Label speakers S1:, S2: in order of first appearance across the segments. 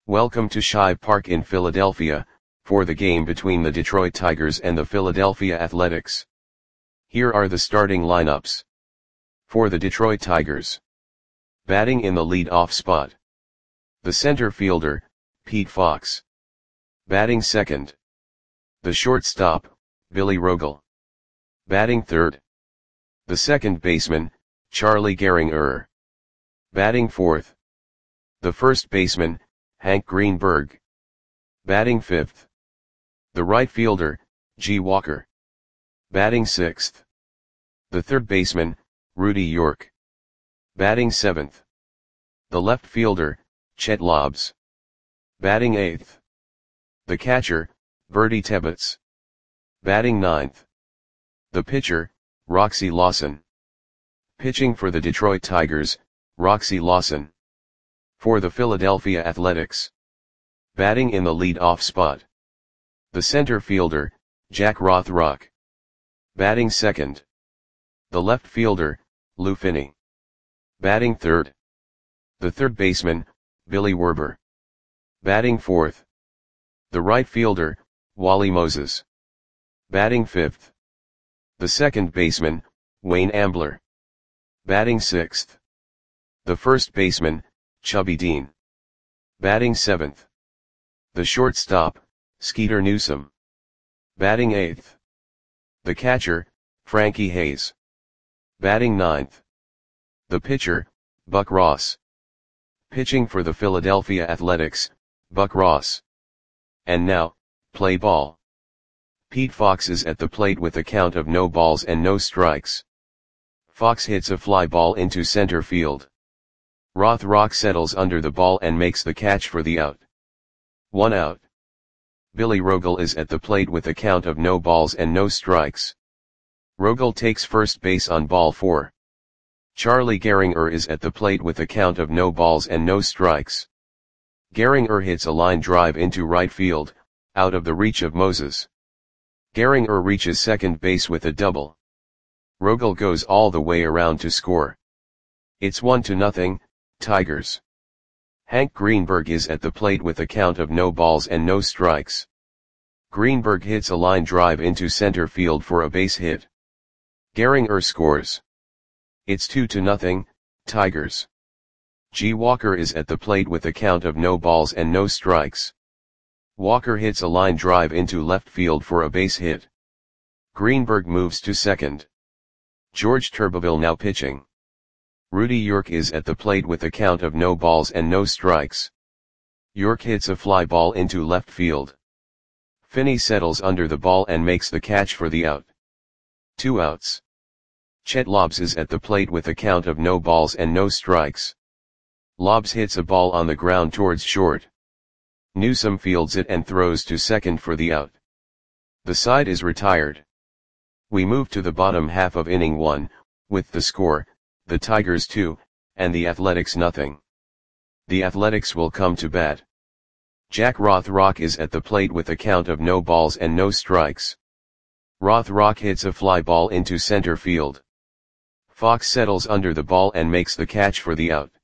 S1: Welcome to Shive Park in Philadelphia, for the game between the Detroit Tigers and the Philadelphia Athletics. Here are the starting lineups. For the Detroit Tigers. Batting in the lead-off spot. The center fielder, Pete Fox. Batting second. The shortstop, Billy Rogel. Batting third. The second baseman, Charlie Gehringer. Batting fourth. The first baseman, Hank Greenberg. Batting fifth. The right fielder, G. Walker. Batting sixth. The third baseman, Rudy York. Batting seventh. The left fielder, Chet Lobbs. Batting eighth. The catcher, Bertie Tebbetts. Batting ninth. The pitcher, Roxy Lawson. Pitching for the Detroit Tigers, Roxy Lawson. For the Philadelphia Athletics. Batting in the lead-off spot. The center fielder, Jack Rothrock. Batting second. The left fielder, Lou Finney. Batting third. The third baseman, Billy Werber. Batting fourth. The right fielder, Wally Moses. Batting fifth. The second baseman, Wayne Ambler. Batting sixth. The first baseman, Chubby Dean. Batting seventh. The shortstop, Skeeter Newsom. Batting eighth. The catcher, Frankie Hayes. Batting ninth. The pitcher, Buck Ross. Pitching for the Philadelphia Athletics, Buck Ross. And now, play ball. Pete Fox is at the plate with a count of no balls and no strikes. Fox hits a fly ball into center field. Rothrock settles under the ball and makes the catch for the out. 1 out. Billy Rogel is at the plate with a count of no balls and no strikes. Rogel takes first base on ball 4. Charlie Gehringer is at the plate with a count of no balls and no strikes. Gehringer hits a line drive into right field, out of the reach of Moses. Gehringer reaches second base with a double. Rogel goes all the way around to score. It's 1-0, Tigers. Hank Greenberg is at the plate with a count of no balls and no strikes. Greenberg hits a line drive into center field for a base hit. Gehringer scores. It's 2-0, Tigers. G. Walker is at the plate with a count of no balls and no strikes. Walker hits a line drive into left field for a base hit. Greenberg moves to second. George Turbeville now pitching. Rudy York is at the plate with a count of no balls and no strikes. York hits a fly ball into left field. Finney settles under the ball and makes the catch for the out. 2 outs. Chet Lobbs is at the plate with a count of no balls and no strikes. Lobbs hits a ball on the ground towards short. Newsom fields it and throws to second for the out. The side is retired. We move to the bottom half of inning 1, with the score, the Tigers 2, and the Athletics 0. The Athletics will come to bat. Jack Rothrock is at the plate with a count of no balls and no strikes. Rothrock hits a fly ball into center field. Fox settles under the ball and makes the catch for the out.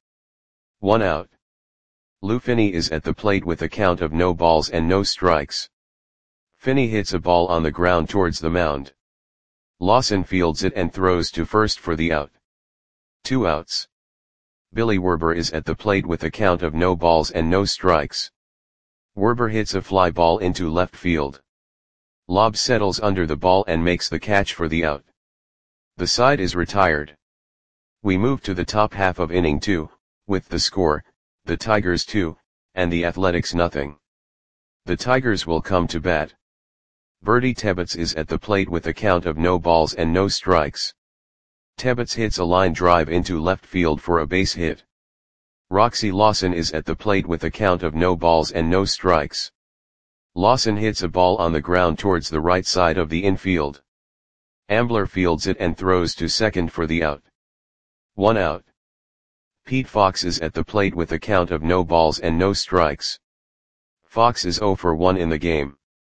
S1: 1 out. Lou Finney is at the plate with a count of no balls and no strikes. Finney hits a ball on the ground towards the mound. Lawson fields it and throws to first for the out. 2 outs. Billy Werber is at the plate with a count of no balls and no strikes. Werber hits a fly ball into left field. Lobbs settles under the ball and makes the catch for the out. The side is retired. We move to the top half of inning 2, with the score, the Tigers 2, and the Athletics 0. The Tigers will come to bat. Bertie Tebbetts is at the plate with a count of no balls and no strikes. Tebbetts hits a line drive into left field for a base hit. Roxy Lawson is at the plate with a count of no balls and no strikes. Lawson hits a ball on the ground towards the right side of the infield. Ambler fields it and throws to second for the out. 1 out. Pete Fox is at the plate with a count of no balls and no strikes. Fox is 0 for 1 in the game.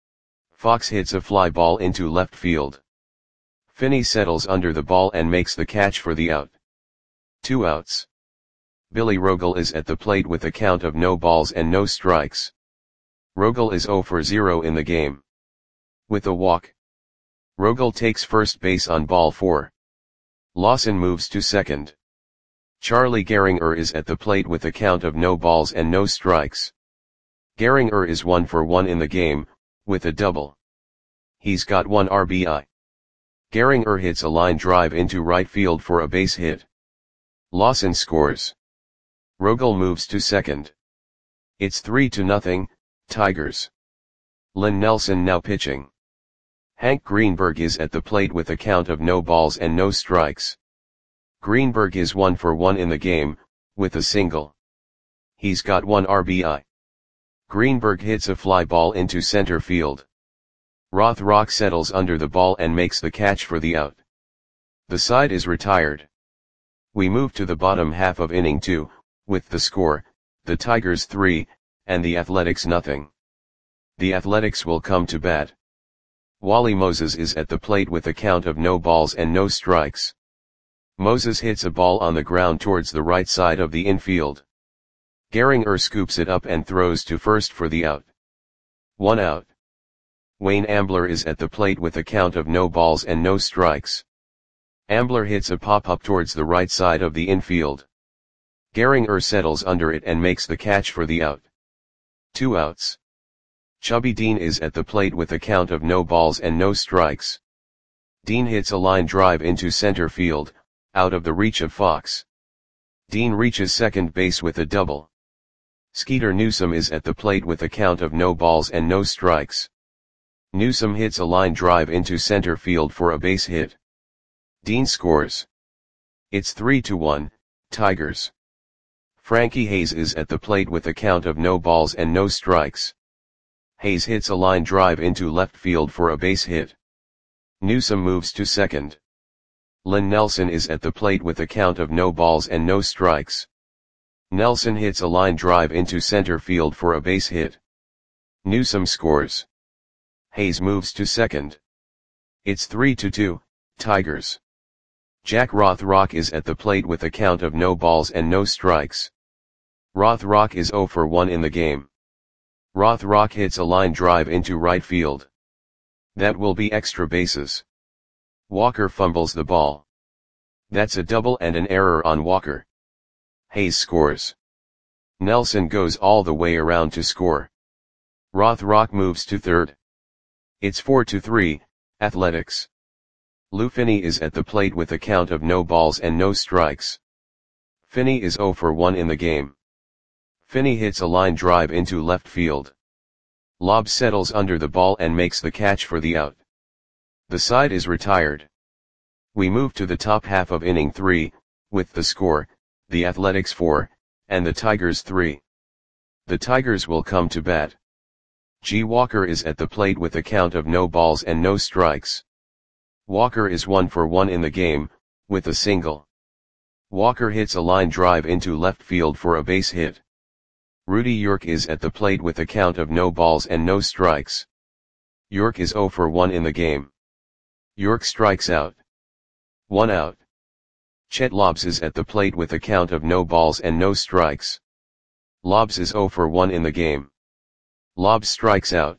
S1: Fox hits a fly ball into left field. Finney settles under the ball and makes the catch for the out. 2 outs. Billy Rogel is at the plate with a count of no balls and no strikes. Rogel is 0 for 0 in the game. With a walk, Rogel takes first base on ball 4. Lawson moves to second. Charlie Gehringer is at the plate with a count of no balls and no strikes. Gehringer is 1 for 1 in the game, with a double. He's got 1 RBI. Gehringer hits a line drive into right field for a base hit. Lawson scores. Rogel moves to second. It's 3-0, Tigers. Lynn Nelson now pitching. Hank Greenberg is at the plate with a count of no balls and no strikes. Greenberg is 1 for 1 in the game, with a single. He's got 1 RBI. Greenberg hits a fly ball into center field. Rothrock settles under the ball and makes the catch for the out. The side is retired. We move to the bottom half of inning 2, with the score, the Tigers 3, and the Athletics 0. The Athletics will come to bat. Wally Moses is at the plate with a count of no balls and no strikes. Moses hits a ball on the ground towards the right side of the infield. Gehringer scoops it up and throws to first for the out. 1 out. Wayne Ambler is at the plate with a count of no balls and no strikes. Ambler hits a pop-up towards the right side of the infield. Gehringer settles under it and makes the catch for the out. 2 outs. Chubby Dean is at the plate with a count of no balls and no strikes. Dean hits a line drive into center field, out of the reach of Fox. Dean reaches second base with a double. Skeeter Newsome is at the plate with a count of no balls and no strikes. Newsome hits a line drive into center field for a base hit. Dean scores. It's 3-1, Tigers. Frankie Hayes is at the plate with a count of no balls and no strikes. Hayes hits a line drive into left field for a base hit. Newsome moves to second. Lynn Nelson is at the plate with a count of no balls and no strikes. Nelson hits a line drive into center field for a base hit. Newsome scores. Hayes moves to second. It's 3-2, Tigers. Jack Rothrock is at the plate with a count of no balls and no strikes. Rothrock is 0 for 1 in the game. Rothrock hits a line drive into right field. That will be extra bases. Walker fumbles the ball. That's a double and an error on Walker. Hayes scores. Nelson goes all the way around to score. Rothrock moves to third. It's 4-3, Athletics. Lou Finney is at the plate with a count of no balls and no strikes. Finney is 0 for 1 in the game. Finney hits a line drive into left field. Lobb settles under the ball and makes the catch for the out. The side is retired. We move to the top half of inning 3, with the score, the Athletics 4, and the Tigers 3. The Tigers will come to bat. G. Walker is at the plate with a count of no balls and no strikes. Walker is 1 for 1 in the game, with a single. Walker hits a line drive into left field for a base hit. Rudy York is at the plate with a count of no balls and no strikes. York is 0 for 1 in the game. York strikes out. 1 out. Chet Lobbs is at the plate with a count of no balls and no strikes. Lobbs is 0 for 1 in the game. Lobbs strikes out.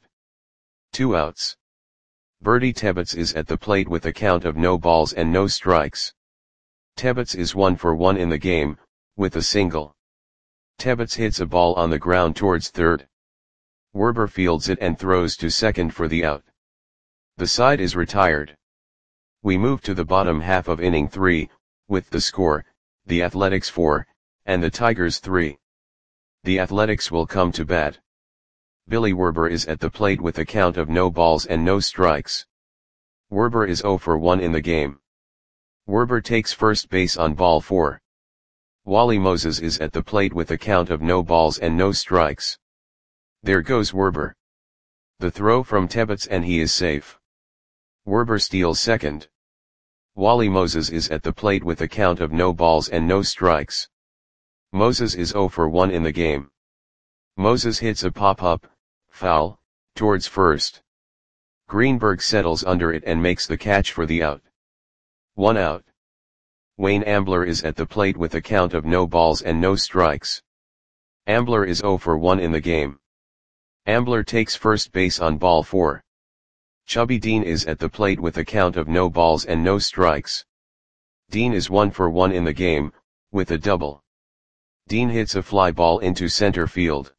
S1: 2 outs. Bertie Tebbets is at the plate with a count of no balls and no strikes. Tebbets is 1 for 1 in the game, with a single. Tebbets hits a ball on the ground towards third. Werber fields it and throws to second for the out. The side is retired. We move to the bottom half of inning 3, with the score, the Athletics 4, and the Tigers 3. The Athletics will come to bat. Billy Werber is at the plate with a count of no balls and no strikes. Werber is 0 for 1 in the game. Werber takes first base on ball 4. Wally Moses is at the plate with a count of no balls and no strikes. There goes Werber. The throw from Tebbets and he is safe. Werber steals second. Wally Moses is at the plate with a count of no balls and no strikes. Moses is 0 for 1 in the game. Moses hits a pop-up, foul, towards first. Greenberg settles under it and makes the catch for the out. 1 out. Wayne Ambler is at the plate with a count of no balls and no strikes. Ambler is 0 for 1 in the game. Ambler takes first base on ball 4. Chubby Dean is at the plate with a count of no balls and no strikes. Dean is 1 for 1 in the game, with a double. Dean hits a fly ball into center field.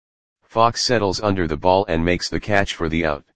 S1: Fox settles under the ball and makes the catch for the out.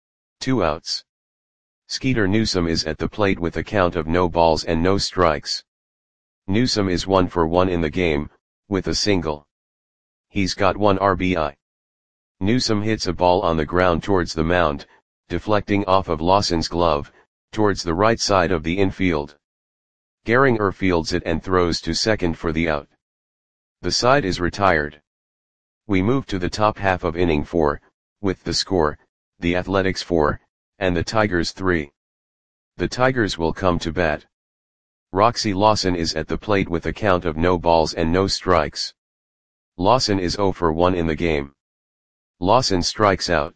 S1: 2 outs. Skeeter Newsome is at the plate with a count of no balls and no strikes. Newsome is 1 for 1 in the game, with a single. He's got 1 RBI. Newsome hits a ball on the ground towards the mound, deflecting off of Lawson's glove, towards the right side of the infield. Gehringer fields it and throws to second for the out. The side is retired. We move to the top half of inning 4, with the score, the Athletics 4, and the Tigers 3. The Tigers will come to bat. Roxy Lawson is at the plate with a count of no balls and no strikes. Lawson is 0 for 1 in the game. Lawson strikes out.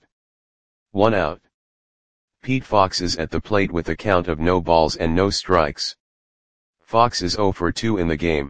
S1: 1 out. Pete Fox is at the plate with a count of no balls and no strikes. Fox is 0 for 2 in the game.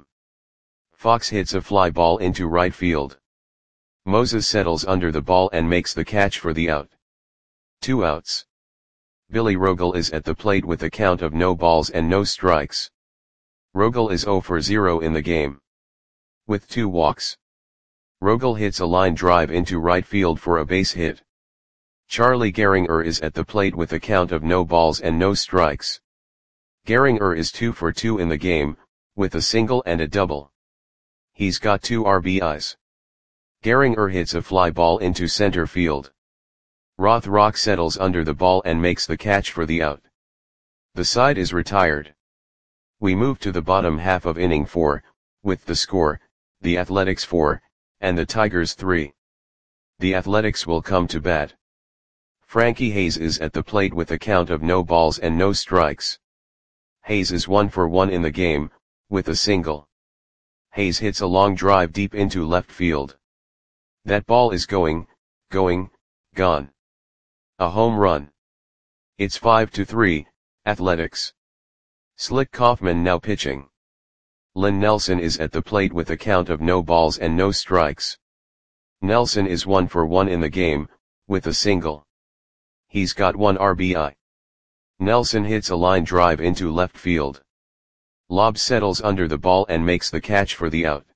S1: Fox hits a fly ball into right field. Moses settles under the ball and makes the catch for the out. 2 outs. Billy Rogel is at the plate with a count of no balls and no strikes. Rogel is 0 for 0 in the game. With 2 walks. Rogel hits a line drive into right field for a base hit. Charlie Gehringer is at the plate with a count of no balls and no strikes. Gehringer is 2 for 2 in the game, with a single and a double. He's got 2 RBIs. Gehringer hits a fly ball into center field. Rothrock settles under the ball and makes the catch for the out. The side is retired. We move to the bottom half of inning 4, with the score, the Athletics 4, and the Tigers 3. The Athletics will come to bat. Frankie Hayes is at the plate with a count of no balls and no strikes. Hayes is 1 for 1 in the game, with a single. Hayes hits a long drive deep into left field. That ball is going, gone. A home run. It's 5-3, Athletics. Slick Kaufman now pitching. Lynn Nelson is at the plate with a count of no balls and no strikes. Nelson is 1 for 1 in the game, with a single. He's got 1 RBI. Nelson hits a line drive into left field. Lobb settles under the ball and makes the catch for the out.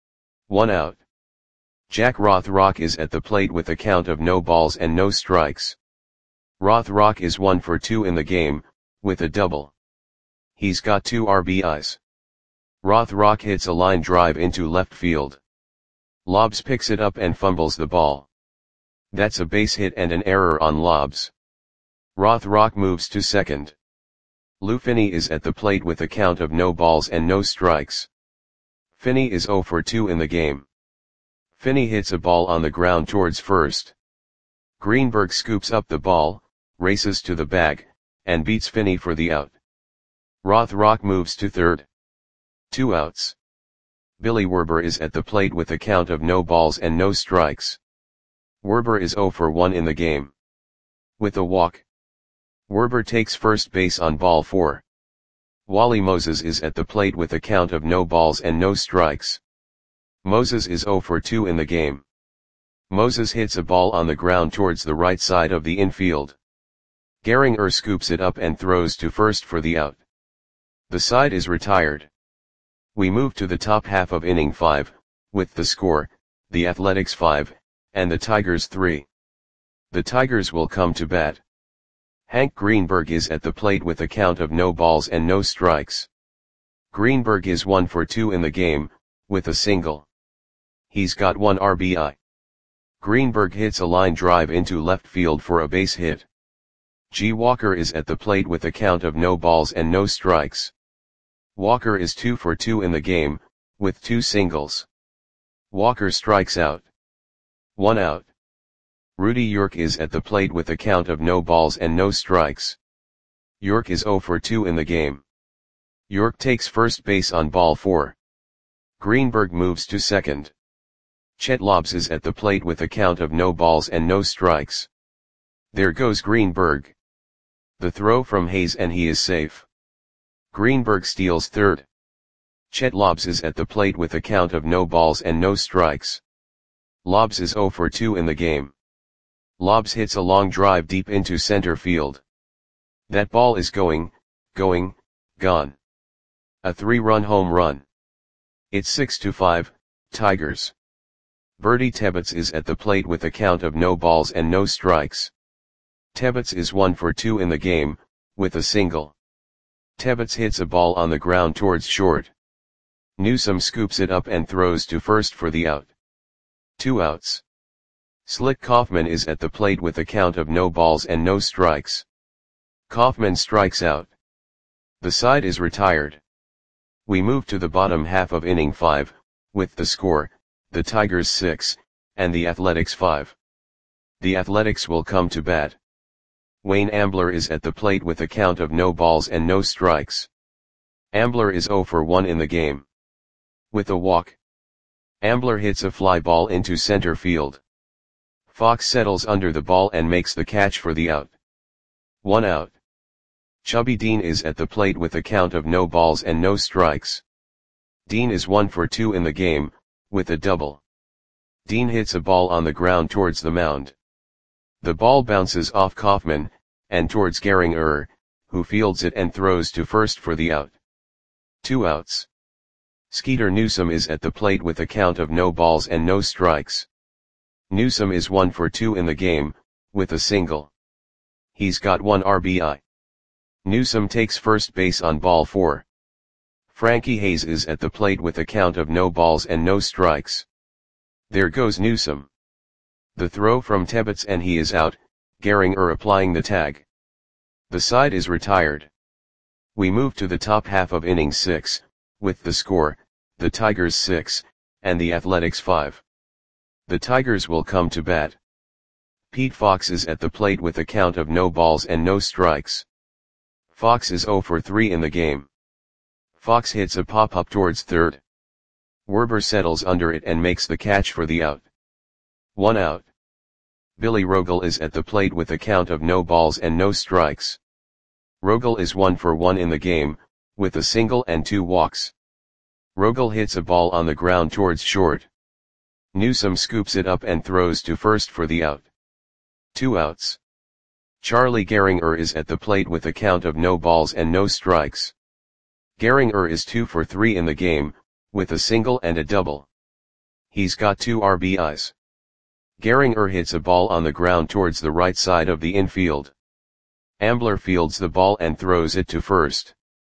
S1: 1 out. Jack Rothrock is at the plate with a count of no balls and no strikes. Rothrock is 1 for 2 in the game, with a double. He's got 2 RBIs. Rothrock hits a line drive into left field. Lobbs picks it up and fumbles the ball. That's a base hit and an error on Lobbs. Rothrock moves to second. Lou Finney is at the plate with a count of no balls and no strikes. Finney is 0 for 2 in the game. Finney hits a ball on the ground towards first. Greenberg scoops up the ball, races to the bag, and beats Finney for the out. Rothrock moves to third. 2 outs. Billy Werber is at the plate with a count of no balls and no strikes. Werber is 0 for 1 in the game. With a walk. Werber takes first base on ball 4. Wally Moses is at the plate with a count of no balls and no strikes. Moses is 0 for 2 in the game. Moses hits a ball on the ground towards the right side of the infield. Gehringer scoops it up and throws to first for the out. The side is retired. We move to the top half of inning 5, with the score, the Athletics 5, and the Tigers 3. The Tigers will come to bat. Hank Greenberg is at the plate with a count of no balls and no strikes. Greenberg is 1 for 2 in the game, with a single. He's got 1 RBI. Greenberg hits a line drive into left field for a base hit. G. Walker is at the plate with a count of no balls and no strikes. Walker is 2 for 2 in the game, with 2 singles. Walker strikes out. 1 out. Rudy York is at the plate with a count of no balls and no strikes. York is 0 for 2 in the game. York takes first base on ball 4. Greenberg moves to second. Chet Lobbs is at the plate with a count of no balls and no strikes. There goes Greenberg. The throw from Hayes and he is safe. Greenberg steals third. Chet Lobs is at the plate with a count of no balls and no strikes. Lobs is 0 for 2 in the game. Lobs hits a long drive deep into center field. That ball is going, gone. A 3-run home run. It's 6-5, Tigers. Bertie Tebbetts is at the plate with a count of no balls and no strikes. Tebbetts is 1 for 2 in the game, with a single. Tebbetts hits a ball on the ground towards short. Newsome scoops it up and throws to first for the out. 2 outs. Slick Kaufman is at the plate with a count of no balls and no strikes. Kaufman strikes out. The side is retired. We move to the bottom half of inning 5, with the score, the Tigers 6, and the Athletics 5. The Athletics will come to bat. Wayne Ambler is at the plate with a count of no balls and no strikes. Ambler is 0 for 1 in the game. With a walk. Ambler hits a fly ball into center field. Fox settles under the ball and makes the catch for the out. 1 out. Chubby Dean is at the plate with a count of no balls and no strikes. Dean is 1 for 2 in the game, with a double. Dean hits a ball on the ground towards the mound. The ball bounces off Kaufman, and towards Gehringer, who fields it and throws to first for the out. 2 outs. Skeeter Newsome is at the plate with a count of no balls and no strikes. Newsome is 1 for 2 in the game, with a single. He's got 1 RBI. Newsome takes first base on ball 4. Frankie Hayes is at the plate with a count of no balls and no strikes. There goes Newsome. The throw from Tebbetts and he is out, Gehringer applying the tag. The side is retired. We move to the top half of inning 6, with the score, the Tigers 6, and the Athletics 5. The Tigers will come to bat. Pete Fox is at the plate with a count of no balls and no strikes. Fox is 0 for 3 in the game. Fox hits a pop-up towards third. Werber settles under it and makes the catch for the out. 1 out. Billy Rogel is at the plate with a count of no balls and no strikes. Rogel is 1 for 1 in the game, with a single and 2 walks. Rogel hits a ball on the ground towards short. Newsome scoops it up and throws to first for the out. 2 outs. Charlie Gehringer is at the plate with a count of no balls and no strikes. Gehringer is 2 for 3 in the game, with a single and a double. He's got 2 RBIs. Gehringer hits a ball on the ground towards the right side of the infield. Ambler fields the ball and throws it to first.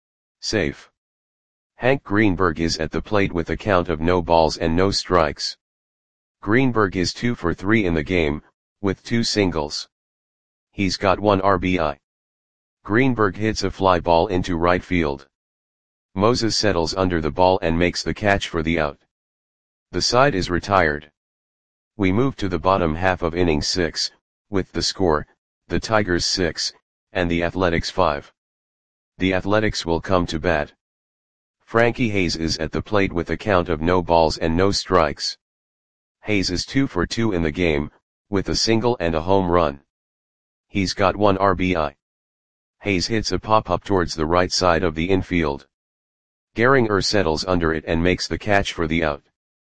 S1: Safe. Hank Greenberg is at the plate with a count of no balls and no strikes. Greenberg is 2 for 3 in the game, with 2 singles. He's got 1 RBI. Greenberg hits a fly ball into right field. Moses settles under the ball and makes the catch for the out. The side is retired. We move to the bottom half of inning 6, with the score, the Tigers 6, and the Athletics 5. The Athletics will come to bat. Frankie Hayes is at the plate with a count of no balls and no strikes. Hayes is 2 for 2 in the game, with a single and a home run. He's got 1 RBI. Hayes hits a pop-up towards the right side of the infield. Gehringer settles under it and makes the catch for the out.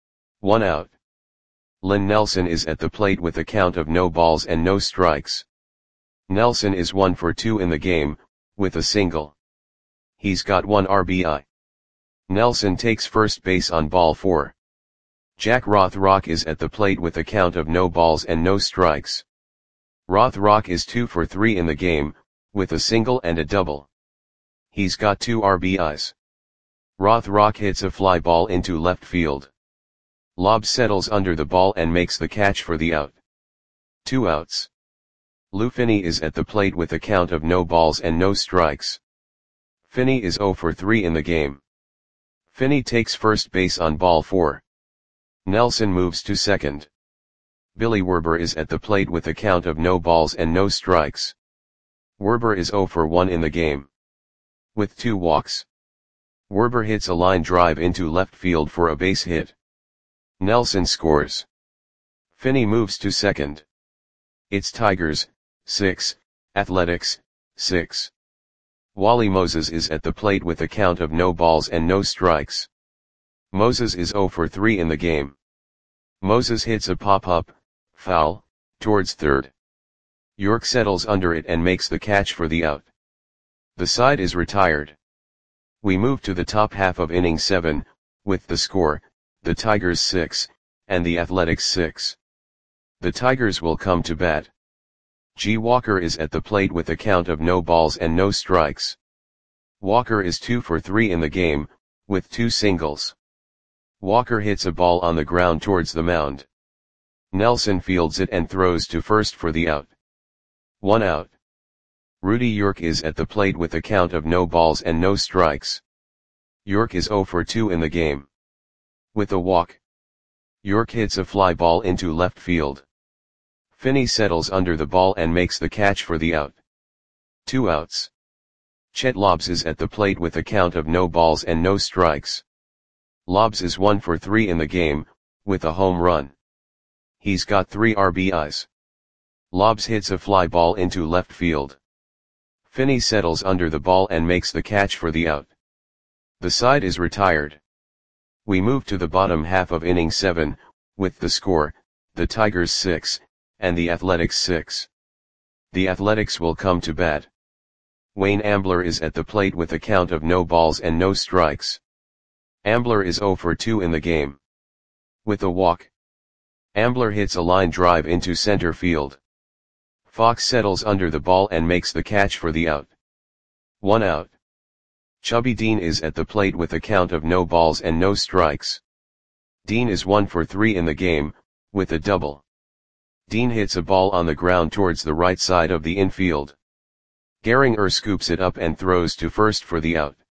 S1: 1 out. Lynn Nelson is at the plate with a count of no balls and no strikes. Nelson is 1 for 2 in the game, with a single. He's got 1 RBI. Nelson takes first base on ball 4. Jack Rothrock is at the plate with a count of no balls and no strikes. Rothrock is 2 for 3 in the game, with a single and a double. He's got 2 RBIs. Rothrock hits a fly ball into left field. Lobb settles under the ball and makes the catch for the out. 2 outs. Lou Finney is at the plate with a count of no balls and no strikes. Finney is 0 for 3 in the game. Finney takes first base on ball 4. Nelson moves to second. Billy Werber is at the plate with a count of no balls and no strikes. Werber is 0 for 1 in the game. With 2 walks. Werber hits a line drive into left field for a base hit. Nelson scores. Finney moves to second. It's Tigers, 6, Athletics, 6. Wally Moses is at the plate with a count of no balls and no strikes. Moses is 0 for 3 in the game. Moses hits a pop-up, foul, towards third. York settles under it and makes the catch for the out. The side is retired. We move to the top half of inning 7, with the score, the Tigers 6, and the Athletics 6. The Tigers will come to bat. G. Walker is at the plate with a count of no balls and no strikes. Walker is 2 for 3 in the game, with 2 singles. Walker hits a ball on the ground towards the mound. Nelson fields it and throws to first for the out. 1 out. Rudy York is at the plate with a count of no balls and no strikes. York is 0 for 2 in the game. With a walk, York hits a fly ball into left field. Finney settles under the ball and makes the catch for the out. 2 outs. Chet Lobbs is at the plate with a count of no balls and no strikes. Lobbs is 1 for 3 in the game, with a home run. He's got 3 RBIs. Lobbs hits a fly ball into left field. Finney settles under the ball and makes the catch for the out. The side is retired. We move to the bottom half of inning 7, with the score, the Tigers 6, and the Athletics 6. The Athletics will come to bat. Wayne Ambler is at the plate with a count of no balls and no strikes. Ambler is 0 for 2 in the game. With a walk, Ambler hits a line drive into center field. Fox settles under the ball and makes the catch for the out. 1 out. Chubby Dean is at the plate with a count of no balls and no strikes. Dean is 1 for 3 in the game, with a double. Dean hits a ball on the ground towards the right side of the infield. Gehringer scoops it up and throws to first for the out.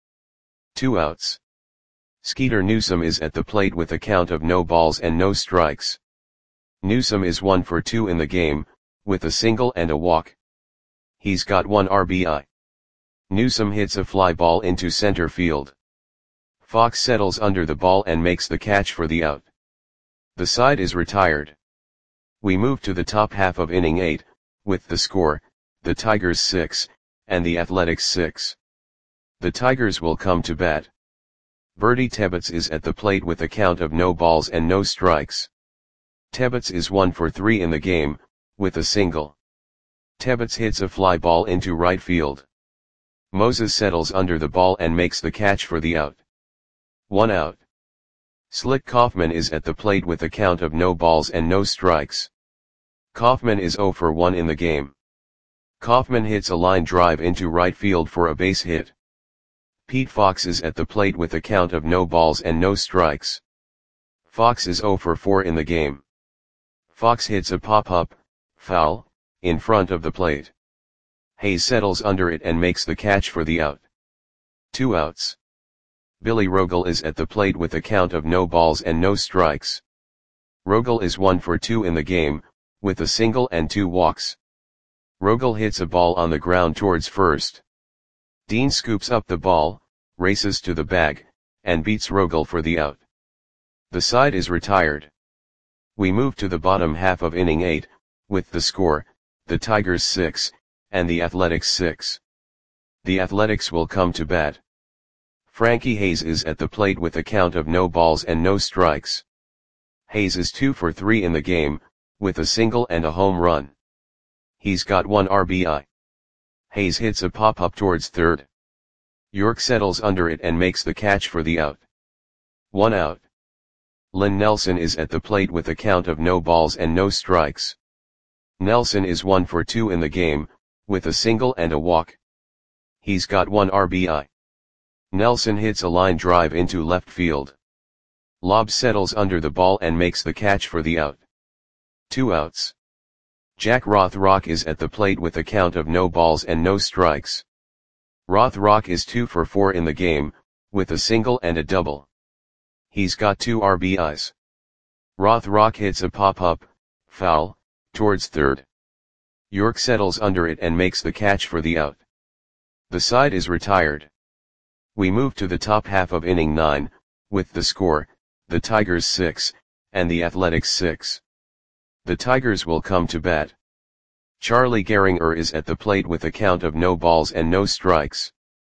S1: 2 outs. Skeeter Newsome is at the plate with a count of no balls and no strikes. Newsome is 1 for 2 in the game, with a single and a walk. He's got 1 RBI. Newsome hits a fly ball into center field. Fox settles under the ball and makes the catch for the out. The side is retired. We move to the top half of inning 8, with the score, the Tigers 6, and the Athletics 6. The Tigers will come to bat. Bertie Tebbets is at the plate with a count of no balls and no strikes. Tebbets is 1 for 3 in the game, with a single. Tebbets hits a fly ball into right field. Moses settles under the ball and makes the catch for the out. 1 out. Slick Kaufman is at the plate with a count of no balls and no strikes. Kaufman is 0 for 1 in the game. Kaufman hits a line drive into right field for a base hit. Pete Fox is at the plate with a count of no balls and no strikes. Fox is 0 for 4 in the game. Fox hits a pop-up, foul, in front of the plate. Hayes settles under it and makes the catch for the out. 2 outs. Billy Rogel is at the plate with a count of no balls and no strikes. Rogel is 1 for 2 in the game, with a single and 2 walks. Rogel hits a ball on the ground towards first. Dean scoops up the ball, races to the bag, and beats Rogel for the out. The side is retired. We move to the bottom half of inning 8, with the score, the Tigers 6, and the Athletics 6. The Athletics will come to bat. Frankie Hayes is at the plate with a count of no balls and no strikes. Hayes is 2 for 3 in the game, with a single and a home run. He's got 1 RBI. Hayes hits a pop-up towards third. York settles under it and makes the catch for the out. 1 out. Lynn Nelson is at the plate with a count of no balls and no strikes. Nelson is 1 for 2 in the game, with a single and a walk. He's got 1 RBI. Nelson hits a line drive into left field. Lobbs settles under the ball and makes the catch for the out. 2 outs. Jack Rothrock is at the plate with a count of no balls and no strikes. Rothrock is 2 for 4 in the game, with a single and a double. He's got 2 RBIs. Rothrock hits a pop-up, foul, towards third. York settles under it and makes the catch for the out. The side is retired. We move to the top half of inning 9, with the score, the Tigers 6, and the Athletics 6. The Tigers will come to bat. Charlie Gehringer is at the plate with a count of no balls and no strikes.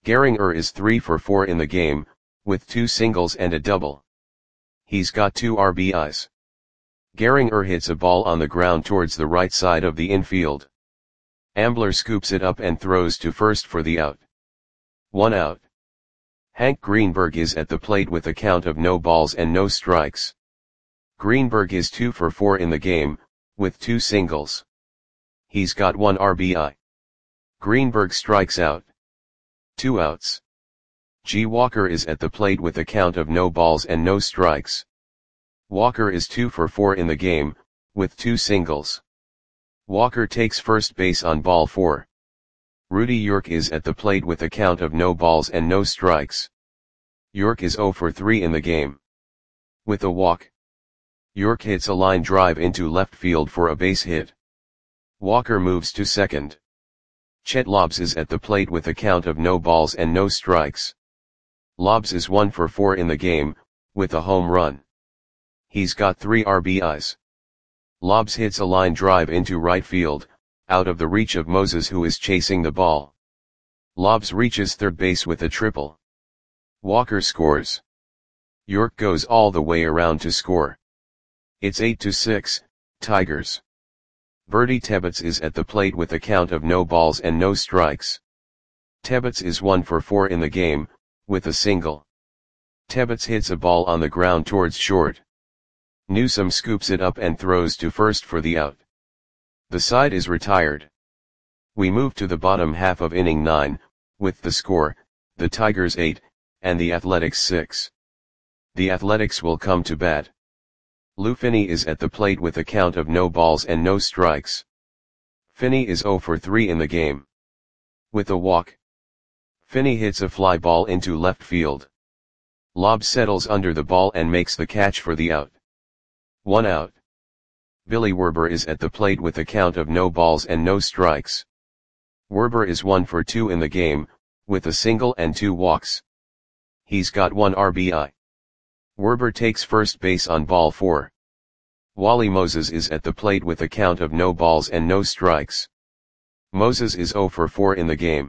S1: Gehringer is 3 for 4 in the game, with 2 singles and a double. He's got 2 RBIs. Gehringer hits a ball on the ground towards the right side of the infield. Ambler scoops it up and throws to first for the out. 1 out. Hank Greenberg is at the plate with a count of no balls and no strikes. Greenberg is 2 for 4 in the game, with 2 singles. He's got 1 RBI. Greenberg strikes out. 2 outs. G. Walker is at the plate with a count of no balls and no strikes. Walker is 2 for 4 in the game, with 2 singles. Walker takes first base on ball 4. Rudy York is at the plate with a count of no balls and no strikes. York is 0 for 3 in the game. With a walk, York hits a line drive into left field for a base hit. Walker moves to second. Chet Lobbs is at the plate with a count of no balls and no strikes. Lobbs is 1 for 4 in the game, with a home run. He's got 3 RBIs. Lobbs hits a line drive into right field, out of the reach of Moses, who is chasing the ball. Lobbs reaches third base with a triple. Walker scores. York goes all the way around to score. It's 8-6, Tigers. Bertie Tebbetts is at the plate with a count of no balls and no strikes. Tebbetts is 1 for 4 in the game, with a single. Tebbetts hits a ball on the ground towards short. Newsome scoops it up and throws to first for the out. The side is retired. We move to the bottom half of inning 9, with the score, the Tigers 8, and the Athletics 6. The Athletics will come to bat. Lou Finney is at the plate with a count of no balls and no strikes. Finney is 0 for 3 in the game. With a walk, Finney hits a fly ball into left field. Lobbs settles under the ball and makes the catch for the out. 1 out. Billy Werber is at the plate with a count of no balls and no strikes. Werber is 1 for 2 in the game, with a single and 2 walks. He's got 1 RBI. Werber takes first base on ball 4. Wally Moses is at the plate with a count of no balls and no strikes. Moses is 0 for 4 in the game.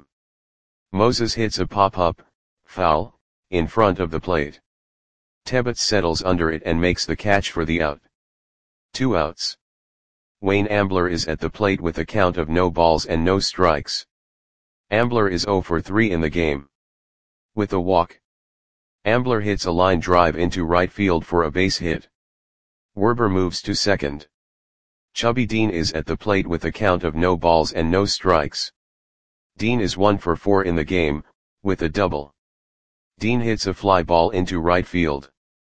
S1: Moses hits a pop-up, foul, in front of the plate. Tebbetts settles under it and makes the catch for the out. 2 outs. Wayne Ambler is at the plate with a count of no balls and no strikes. Ambler is 0 for 3 in the game. With a walk, Ambler hits a line drive into right field for a base hit. Werber moves to second. Chubby Dean is at the plate with a count of no balls and no strikes. Dean is 1 for 4 in the game, with a double. Dean hits a fly ball into right field.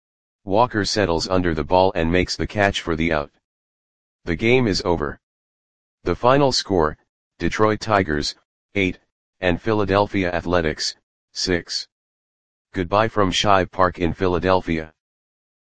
S1: Walker settles under the ball and makes the catch for the out. The game is over. The final score, Detroit Tigers, 8, and Philadelphia Athletics, 6. Goodbye from Shive Park in Philadelphia.